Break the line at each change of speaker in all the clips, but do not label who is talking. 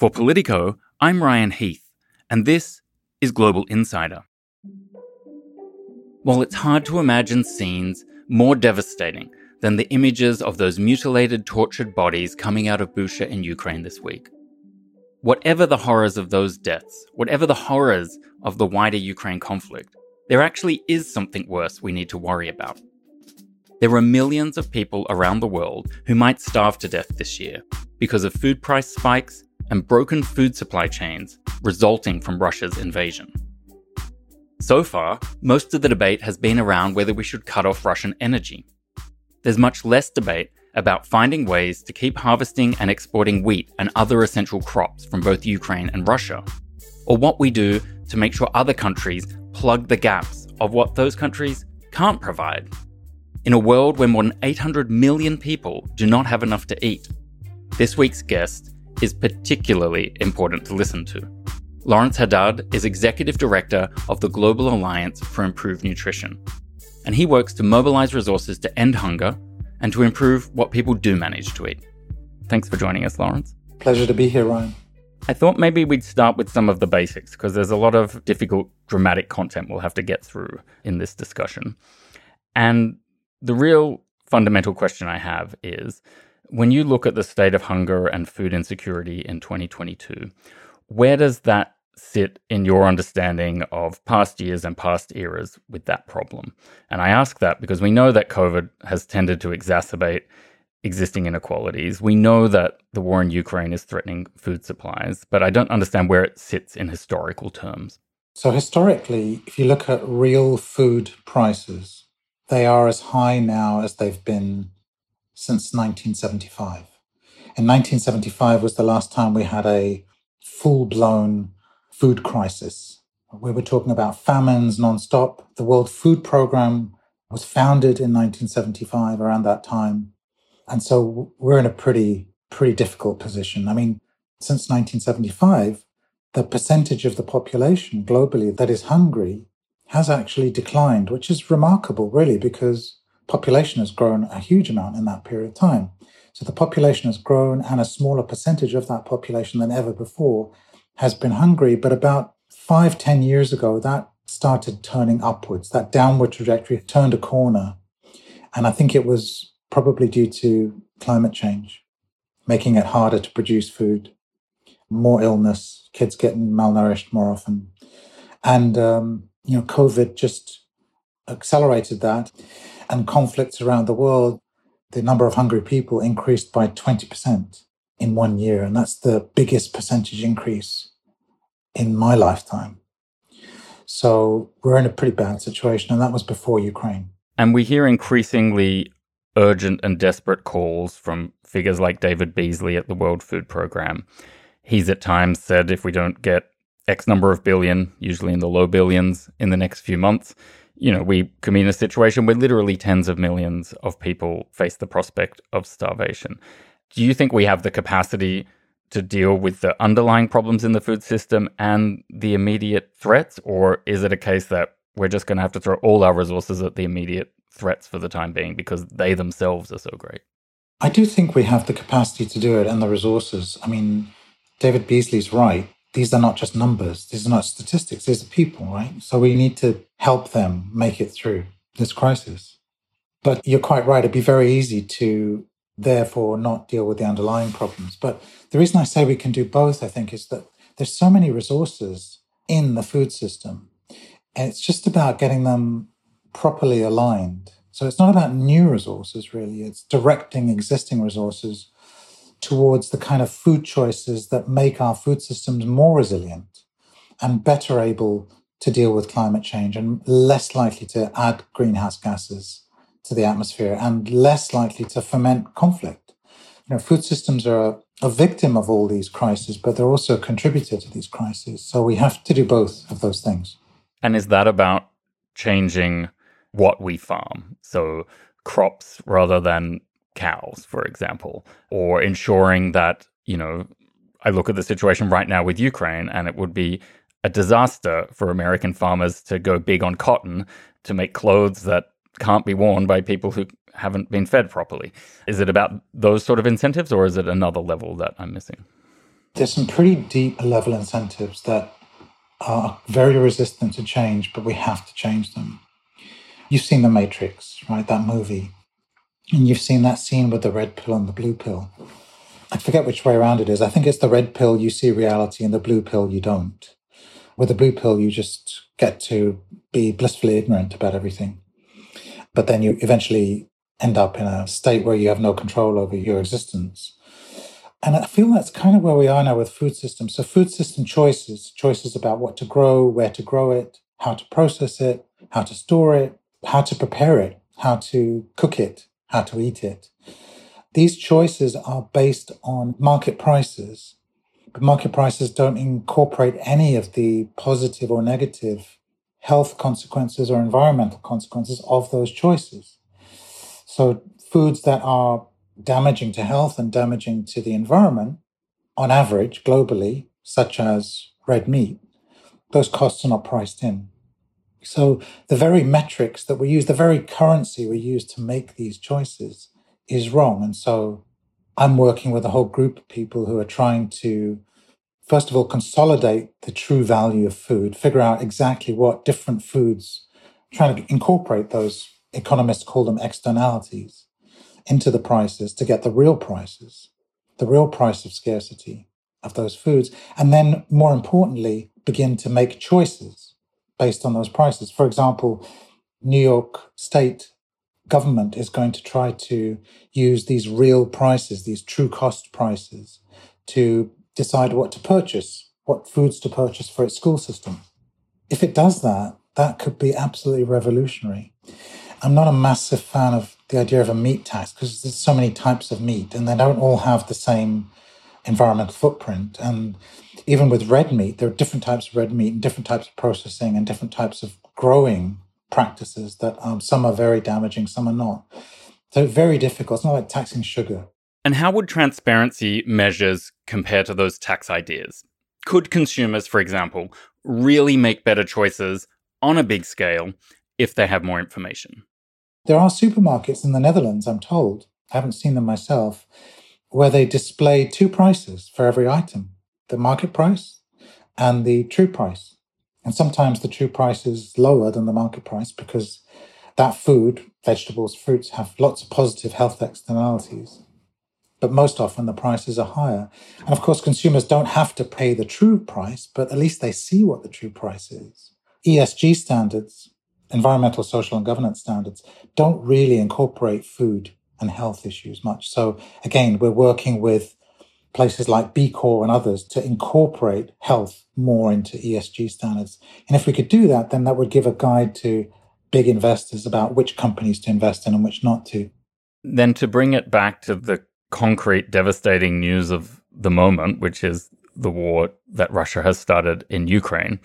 For Politico, I'm Ryan Heath, and this is Global Insider. While it's hard to imagine scenes more devastating than the images of those mutilated, tortured bodies coming out of Bucha in Ukraine this week, whatever the horrors of those deaths, whatever the horrors of the wider Ukraine conflict, there actually is something worse we need to worry about. There are millions of people around the world who might starve to death this year because of food price spikes and broken food supply chains resulting from Russia's invasion. So far, most of the debate has been around whether we should cut off Russian energy. There's much less debate about finding ways to keep harvesting and exporting wheat and other essential crops from both Ukraine and Russia, or what we do to make sure other countries plug the gaps of what those countries can't provide. In a world where more than 800 million people do not have enough to eat, this week's guest is particularly important to listen to. Lawrence Haddad is Executive Director of the Global Alliance for Improved Nutrition, and he works to mobilize resources to end hunger and to improve what people do manage to eat. Thanks for joining us, Lawrence.
Pleasure to be here, Ryan.
I thought maybe we'd start with some of the basics, because there's a lot of difficult, dramatic content we'll have to get through in this discussion. And the real fundamental question I have is, when you look at the state of hunger and food insecurity in 2022, where does that sit in your understanding of past years and past eras with that problem? And I ask that because we know that COVID has tended to exacerbate existing inequalities. We know that the war in Ukraine is threatening food supplies, but I don't understand where it sits in historical terms.
So historically, if you look at real food prices, they are as high now as they've been since 1975. And 1975 was the last time we had a full-blown food crisis. We were talking about famines nonstop. The World Food Programme was founded in 1975, around that time. And so we're in a pretty difficult position. I mean, since 1975, the percentage of the population globally that is hungry has actually declined, which is remarkable, really, because population has grown a huge amount in that period of time. So the population has grown, and a smaller percentage of that population than ever before has been hungry. But about 5-10 years ago, that started turning upwards. That downward trajectory turned a corner. And I think it was probably due to climate change, making it harder to produce food, more illness, kids getting malnourished more often. And, COVID just accelerated that. And conflicts around the world, the number of hungry people increased by 20% in 1 year. And that's the biggest percentage increase in my lifetime. So we're in a pretty bad situation. And that was before Ukraine.
And we hear increasingly urgent and desperate calls from figures like David Beasley at the World Food Programme. He's at times said if we don't get X number of billion, usually in the low billions, in the next few months, we could be in a situation where literally tens of millions of people face the prospect of starvation. Do you think we have the capacity to deal with the underlying problems in the food system and the immediate threats? Or is it a case that we're just going to have to throw all our resources at the immediate threats for the time being because they themselves are so great?
I do think we have the capacity to do it and the resources. I mean, David Beasley's right. These are not just numbers. These are not statistics. These are people, right? So we need to help them make it through this crisis. But you're quite right. It'd be very easy to, therefore, not deal with the underlying problems. But the reason I say we can do both, I think, is that there's so many resources in the food system. And it's just about getting them properly aligned. So it's not about new resources, really. It's directing existing resources towards the kind of food choices that make our food systems more resilient and better able to deal with climate change and less likely to add greenhouse gases to the atmosphere and less likely to foment conflict. Food systems are a victim of all these crises, but they're also a contributor to these crises. So we have to do both of those things.
And is that about changing what we farm? So crops rather than cows, for example, or ensuring that, I look at the situation right now with Ukraine, and it would be a disaster for American farmers to go big on cotton to make clothes that can't be worn by people who haven't been fed properly. Is it about those sort of incentives, or is it another level that I'm missing?
There's some pretty deep level incentives that are very resistant to change, but we have to change them. You've seen The Matrix, right? That movie. And you've seen that scene with the red pill and the blue pill. I forget which way around it is. I think it's the red pill you see reality and the blue pill you don't. With the blue pill, you just get to be blissfully ignorant about everything. But then you eventually end up in a state where you have no control over your existence. And I feel that's kind of where we are now with food systems. So food system choices about what to grow, where to grow it, how to process it, how to store it, how to prepare it, how to cook it, how to eat it. These choices are based on market prices, but market prices don't incorporate any of the positive or negative health consequences or environmental consequences of those choices. So foods that are damaging to health and damaging to the environment, on average, globally, such as red meat, those costs are not priced in. So the very metrics that we use, the very currency we use to make these choices is wrong. And so I'm working with a whole group of people who are trying to, first of all, consolidate the true value of food, figure out exactly what different foods, trying to incorporate those, economists call them externalities, into the prices to get the real prices, the real price of scarcity of those foods. And then, more importantly, begin to make choices based on those prices. For example, New York State government is going to try to use these real prices, these true cost prices, to decide what to purchase, what foods to purchase for its school system. If it does that, that could be absolutely revolutionary. I'm not a massive fan of the idea of a meat tax because there's so many types of meat and they don't all have the same environmental footprint. And even with red meat, there are different types of red meat and different types of processing and different types of growing practices that some are very damaging, some are not. So very difficult. It's not like taxing sugar.
And how would transparency measures compare to those tax ideas? Could consumers, for example, really make better choices on a big scale if they have more information?
There are supermarkets in the Netherlands, I'm told, I haven't seen them myself, where they display two prices for every item, the market price and the true price. And sometimes the true price is lower than the market price because that food, vegetables, fruits, have lots of positive health externalities. But most often the prices are higher. And of course, consumers don't have to pay the true price, but at least they see what the true price is. ESG standards, environmental, social, and governance standards, don't really incorporate food and health issues much. So again, we're working with places like B Corp and others to incorporate health more into ESG standards. And if we could do that, then that would give a guide to big investors about which companies to invest in and which not to.
Then to bring it back to the concrete, devastating news of the moment, which is the war that Russia has started in Ukraine,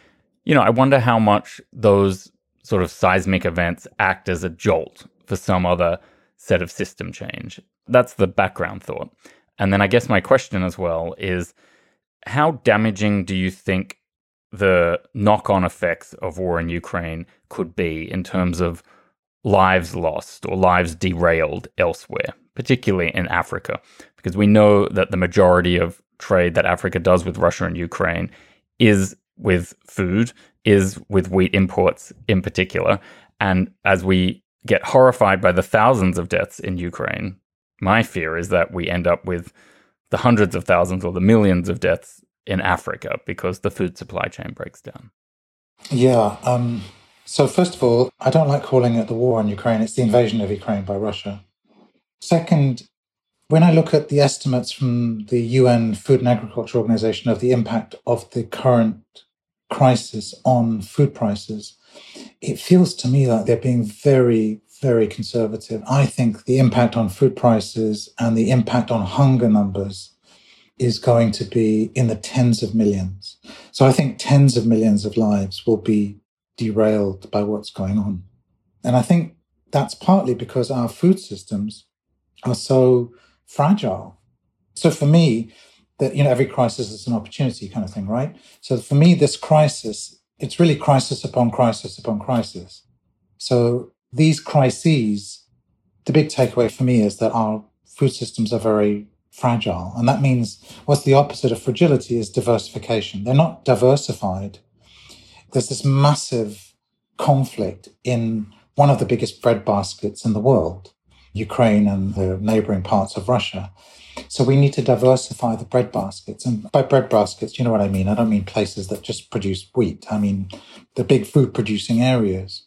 I wonder how much those sort of seismic events act as a jolt for some other set of system change. That's the background thought. And then I guess my question as well is, how damaging do you think the knock-on effects of war in Ukraine could be in terms of lives lost or lives derailed elsewhere, particularly in Africa? Because we know that the majority of trade that Africa does with Russia and Ukraine is with food, is with wheat imports in particular. And as we get horrified by the thousands of deaths in Ukraine, my fear is that we end up with the hundreds of thousands or the millions of deaths in Africa because the food supply chain breaks down.
Yeah. So first of all, I don't like calling it the war in Ukraine. It's the invasion of Ukraine by Russia. Second, when I look at the estimates from the UN Food and Agriculture Organization of the impact of the current crisis on food prices, it feels to me like they're being very, very conservative. I think the impact on food prices and the impact on hunger numbers is going to be in the tens of millions. So I think tens of millions of lives will be derailed by what's going on. And I think that's partly because our food systems are so fragile. So for me, that every crisis is an opportunity kind of thing, right? So for me, this crisis, it's really crisis upon crisis upon crisis. So these crises, the big takeaway for me is that our food systems are very fragile. And that means what's the opposite of fragility is diversification. They're not diversified. There's this massive conflict in one of the biggest breadbaskets in the world, Ukraine and the neighboring parts of Russia. So we need to diversify the breadbaskets. And by breadbaskets, you know what I mean? I don't mean places that just produce wheat. I mean the big food producing areas.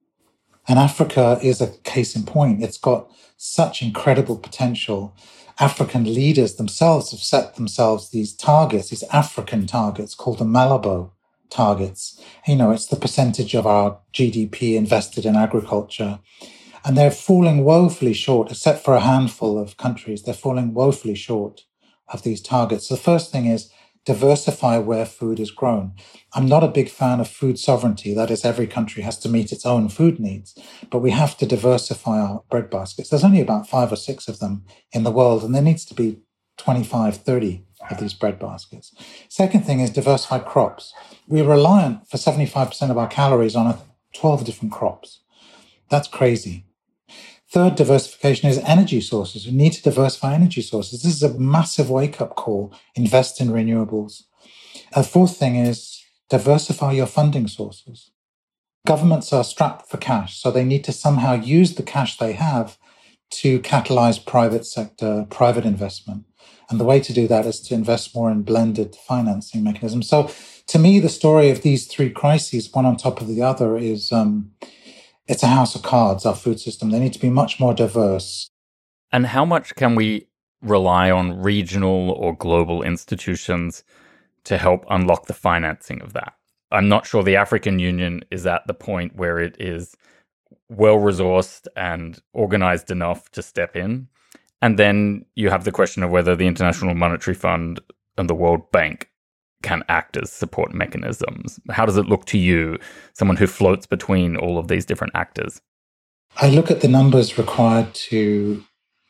And Africa is a case in point. It's got such incredible potential. African leaders themselves have set themselves these targets, these African targets called the Malabo targets. You know, it's the percentage of our GDP invested in agriculture. And they're falling woefully short, except for a handful of countries. They're falling woefully short of these targets. So the first thing is diversify where food is grown. I'm not a big fan of food sovereignty. That is, every country has to meet its own food needs, but we have to diversify our bread baskets. There's only about 5 or 6 of them in the world, and there needs to be 25, 30 of these bread baskets. Second thing is diversify crops. We're reliant for 75% of our calories on 12 different crops. That's crazy. Third diversification is energy sources. We need to diversify energy sources. This is a massive wake-up call. Invest in renewables. A fourth thing is diversify your funding sources. Governments are strapped for cash, so they need to somehow use the cash they have to catalyze private sector, private investment. And the way to do that is to invest more in blended financing mechanisms. So to me, the story of these 3 crises, one on top of the other, is it's a house of cards, our food system. They need to be much more diverse.
And how much can we rely on regional or global institutions to help unlock the financing of that? I'm not sure the African Union is at the point where it is well-resourced and organized enough to step in. And then you have the question of whether the International Monetary Fund and the World Bank can act as support mechanisms. How does it look to you, someone who floats between all of these different actors?
I look at the numbers required to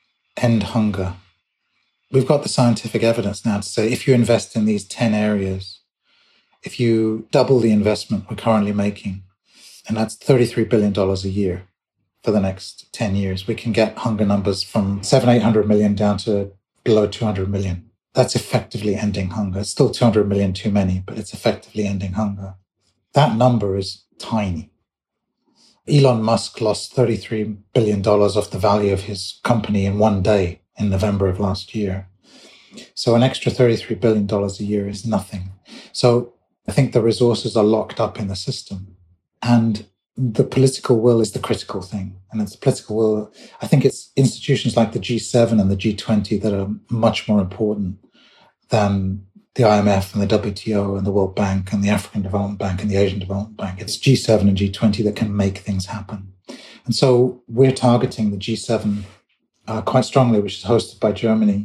end hunger. We've got the scientific evidence now to say if you invest in these 10 areas, if you double the investment we're currently making, and that's $33 billion a year for the next 10 years, we can get hunger numbers from 700-800 million down to below 200 million. That's effectively ending hunger. It's still 200 million too many, but it's effectively ending hunger. That number is tiny. Elon Musk lost $33 billion off the value of his company in one day in November of last year. So an extra $33 billion a year is nothing. So I think the resources are locked up in the system. And the political will is the critical thing. And it's political will. I think it's institutions like the G7 and the G20 that are much more important than the IMF and the WTO and the World Bank and the African Development Bank and the Asian Development Bank. It's G7 and G20 that can make things happen. And so we're targeting the G7 quite strongly, which is hosted by Germany,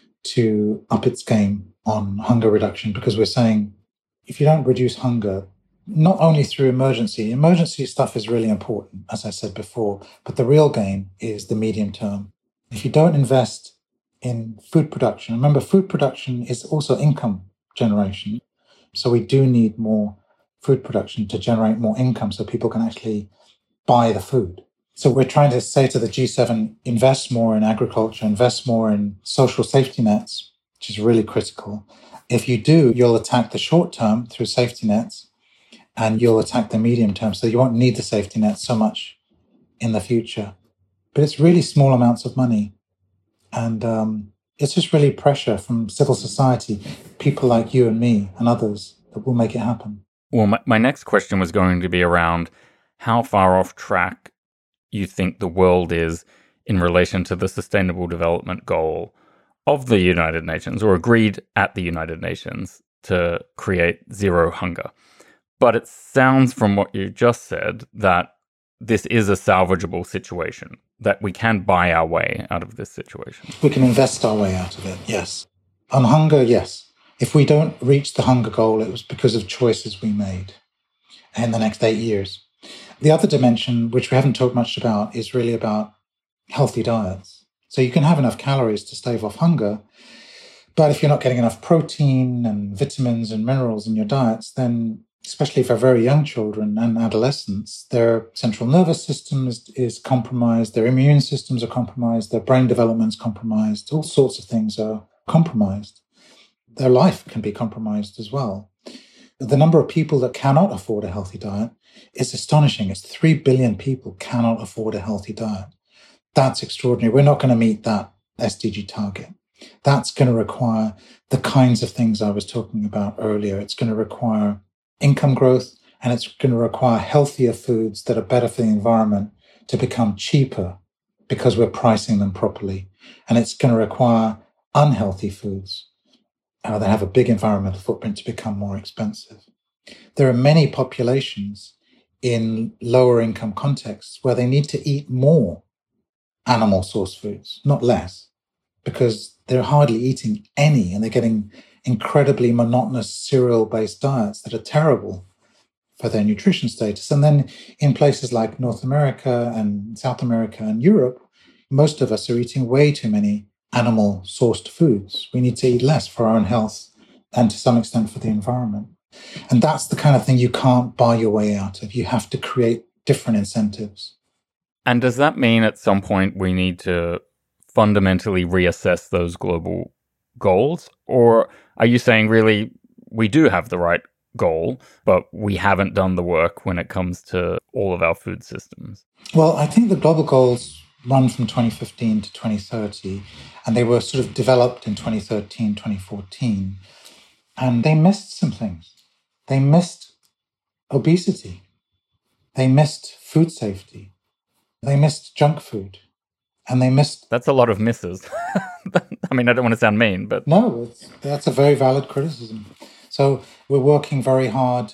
to up its game on hunger reduction, because we're saying if you don't reduce hunger, not only through emergency stuff is really important, as I said before, but the real game is the medium term. If you don't invest in food production, remember, food production is also income generation. So we do need more food production to generate more income so people can actually buy the food. So we're trying to say to the G7, invest more in agriculture, invest more in social safety nets, which is really critical. If you do, you'll attack the short term through safety nets, and you'll attack the medium term. So you won't need the safety net so much in the future. But it's really small amounts of money. And it's just really pressure from civil society, people like you and me and others, that will make it happen.
Well, my next question was going to be around how far off track you think the world is in relation to the Sustainable Development Goal of the United Nations, or agreed at the United Nations, to create zero hunger. But it sounds from what you just said that this is a salvageable situation, that we can buy our way out of this situation.
We can invest our way out of it, yes. On hunger, yes. If we don't reach the hunger goal, it was because of choices we made in the next 8 years. The other dimension, which we haven't talked much about, is really about healthy diets. So you can have enough calories to stave off hunger, but if you're not getting enough protein and vitamins and minerals in your diets, then especially for very young children and adolescents, their central nervous system is compromised, their immune systems are compromised, their brain development is compromised, all sorts of things are compromised. Their life can be compromised as well. The number of people that cannot afford a healthy diet is astonishing. It's 3 billion people cannot afford a healthy diet. That's extraordinary. We're not going to meet that SDG target. That's going to require the kinds of things I was talking about earlier. It's going to require income growth, and it's going to require healthier foods that are better for the environment to become cheaper because we're pricing them properly. And it's going to require unhealthy foods that have a big environmental footprint to become more expensive. There are many populations in lower income contexts where they need to eat more animal source foods, not less, because they're hardly eating any, and they're getting incredibly monotonous cereal-based diets that are terrible for their nutrition status. And then in places like North America and South America and Europe, most of us are eating way too many animal-sourced foods. We need to eat less for our own health and to some extent for the environment. And that's the kind of thing you can't buy your way out of. You have to create different incentives.
And does that mean at some point we need to fundamentally reassess those global goals? Or are you saying really we do have the right goal, but we haven't done the work when it comes to all of our food systems?
Well, I think the global goals run from 2015 to 2030, and they were sort of developed in 2013, 2014, and they missed some things. They missed obesity. They missed food safety. They missed junk food. And they missed...
That's a lot of misses. I mean, I don't want to sound mean, but...
No, that's a very valid criticism. So we're working very hard.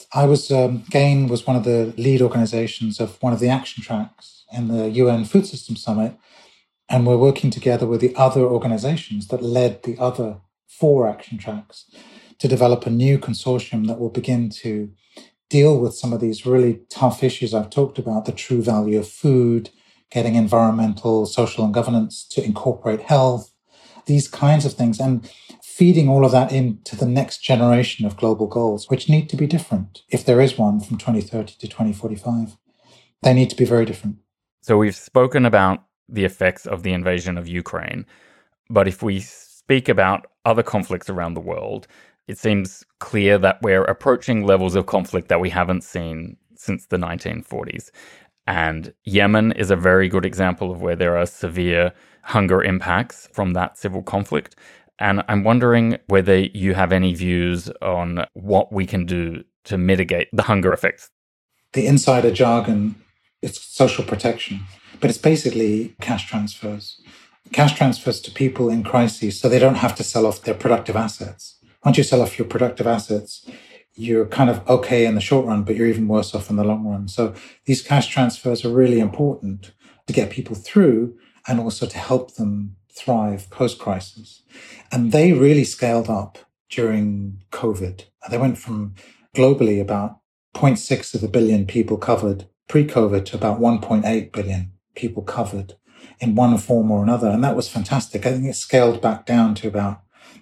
GAIN was one of the lead organizations of one of the action tracks in the UN Food System Summit. And we're working together with the other organizations that led the other 4 action tracks to develop a new consortium that will begin to deal with some of these really tough issues I've talked about, the true value of food, getting environmental, social, and governance to incorporate health, these kinds of things, and feeding all of that into the next generation of global goals, which need to be different. If there is one from 2030 to 2045, they need to be very different.
So we've spoken about the effects of the invasion of Ukraine, but if we speak about other conflicts around the world, it seems clear that we're approaching levels of conflict that we haven't seen since the 1940s. And Yemen is a very good example of where there are severe hunger impacts from that civil conflict. And I'm wondering whether you have any views on what we can do to mitigate the hunger effects.
The insider jargon, it's social protection, but it's basically cash transfers. Cash transfers to people in crises so they don't have to sell off their productive assets. Once you sell off your productive assets, you're kind of okay in the short run, but you're even worse off in the long run. So these cash transfers are really important to get people through and also to help them thrive post-crisis. And they really scaled up during COVID. They went from globally about 0.6 of a billion people covered pre-COVID to about 1.8 billion people covered in one form or another. And that was fantastic. I think it scaled back down to about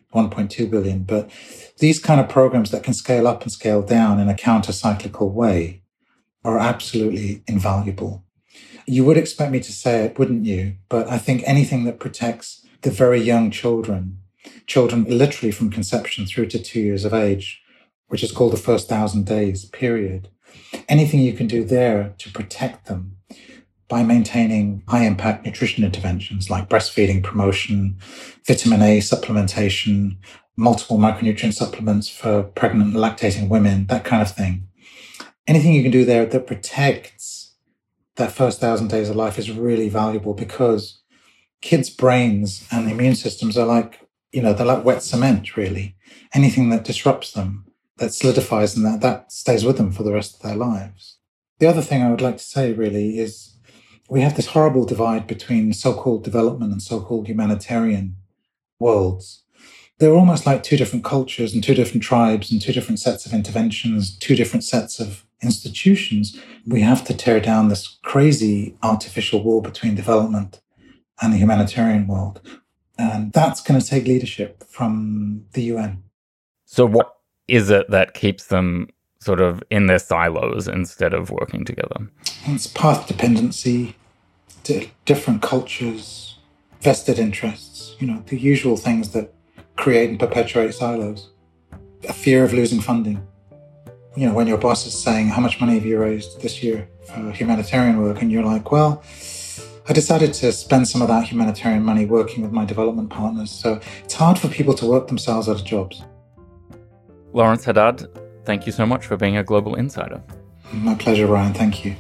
1.2 billion. But these kind of programs that can scale up and scale down in a counter-cyclical way are absolutely invaluable. You would expect me to say it, wouldn't you? But I think anything that protects the very young children literally from conception through to 2 years of age, which is called the first 1,000 days period, anything you can do there to protect them by maintaining high-impact nutrition interventions like breastfeeding promotion, vitamin A supplementation, multiple micronutrient supplements for pregnant and lactating women, that kind of thing. Anything you can do there that protects that first 1,000 days of life is really valuable, because kids' brains and immune systems are like, they're like wet cement, really. Anything that disrupts them, that solidifies them, that stays with them for the rest of their lives. The other thing I would like to say really is we have this horrible divide between so-called development and so-called humanitarian worlds. They're almost like 2 different cultures and 2 different tribes and 2 different sets of interventions, 2 different sets of institutions. We have to tear down this crazy artificial wall between development and the humanitarian world. And that's going to take leadership from the UN.
So what is it that keeps them sort of in their silos instead of working together.
And it's path dependency, different cultures, vested interests, the usual things that create and perpetuate silos. A fear of losing funding. When your boss is saying, how much money have you raised this year for humanitarian work? And you're like, well, I decided to spend some of that humanitarian money working with my development partners. So it's hard for people to work themselves out of jobs.
Lawrence Haddad, thank you so much for being a Global Insider.
My pleasure, Ryan. Thank you.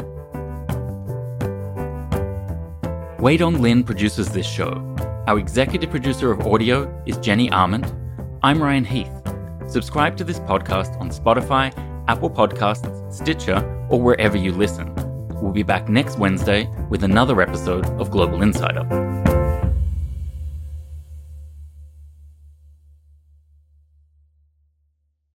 Wei Dong Lin produces this show. Our executive producer of audio is Jenny Armand. I'm Ryan Heath. Subscribe to this podcast on Spotify, Apple Podcasts, Stitcher, or wherever you listen. We'll be back next Wednesday with another episode of Global Insider.